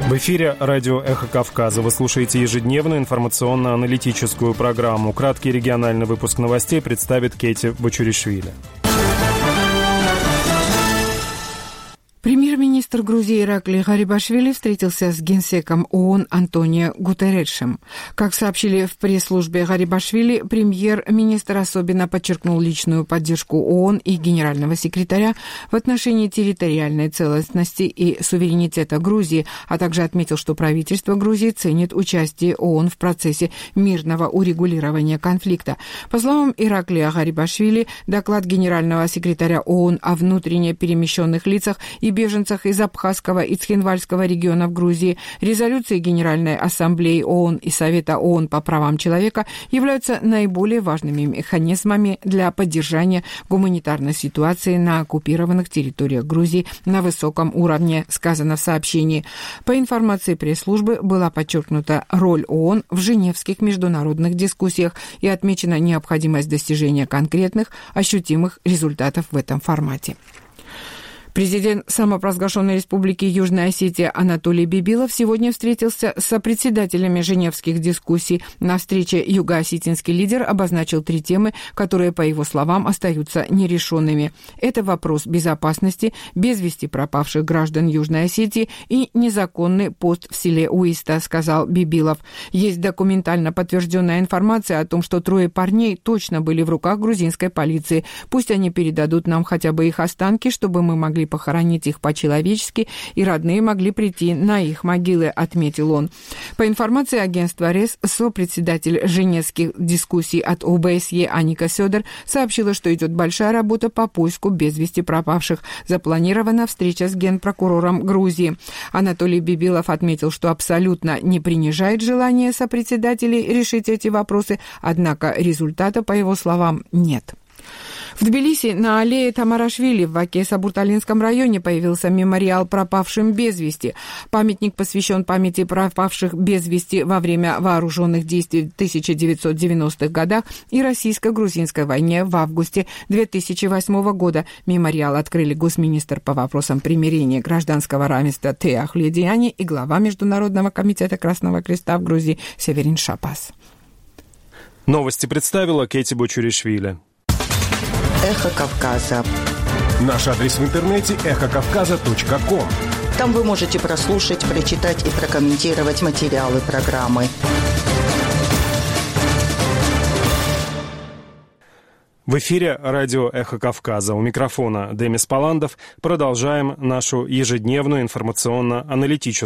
В эфире радио «Эхо Кавказа». Вы слушаете ежедневную информационно-аналитическую программу. Краткий региональный выпуск новостей представит Кейти Бочуришвили. Премьер-министр Грузии Иракли Гарибашвили встретился с генсеком ООН Антонио Гутеррешем. Как сообщили в пресс-службе Гарибашвили, премьер-министр особенно подчеркнул личную поддержку ООН и генерального секретаря в отношении территориальной целостности и суверенитета Грузии, а также отметил, что правительство Грузии ценит участие ООН в процессе мирного урегулирования конфликта. По словам Ираклия Гарибашвили, доклад генерального секретаря ООН о внутренне перемещенных лицах и беженцах из Абхазского и Цхинвальского регионов Грузии, резолюции Генеральной Ассамблеи ООН и Совета ООН по правам человека являются наиболее важными механизмами для поддержания гуманитарной ситуации на оккупированных территориях Грузии на высоком уровне, сказано в сообщении. По информации пресс-службы была подчеркнута роль ООН в женевских международных дискуссиях и отмечена необходимость достижения конкретных, ощутимых результатов в этом формате. Президент самопровозглашенной республики Южная Осетия Анатолий Бибилов сегодня встретился с сопредседателями женевских дискуссий. На встрече юго-осетинский лидер обозначил 3 темы, которые, по его словам, остаются нерешенными. Это вопрос безопасности, без вести пропавших граждан Южной Осетии и незаконный пост в селе Уиста, сказал Бибилов. Есть документально подтвержденная информация о том, что 3 парней точно были в руках грузинской полиции. Пусть они передадут нам хотя бы их останки, чтобы мы могли похоронить их по-человечески, и родные могли прийти на их могилы, отметил он. По информации агентства РЕС, сопредседатель женевских дискуссий от ОБСЕ Аника Сёдор сообщила, что идет большая работа по поиску без вести пропавших. Запланирована встреча с генпрокурором Грузии. Анатолий Бибилов отметил, что абсолютно не принижает желание сопредседателей решить эти вопросы, однако результата, по его словам, нет. В Тбилиси на аллее Тамарашвили в Ваке-Сабурталинском районе появился мемориал пропавшим без вести. Памятник посвящен памяти пропавших без вести во время вооруженных действий в 1990-х годах и российско-грузинской войне в августе 2008 года. Мемориал открыли госминистр по вопросам примирения гражданского равенства Теа Хледиани и глава Международного комитета Красного Креста в Грузии Северин Шапас. Новости представила Кейти Бочуришвили. Эхо Кавказа. Наш адрес в интернете эхокавказа.ком. Там вы можете прослушать, прочитать и прокомментировать материалы программы. В эфире радио «Эхо Кавказа». У микрофона Демис Паландов. Продолжаем нашу ежедневную информационно-аналитическую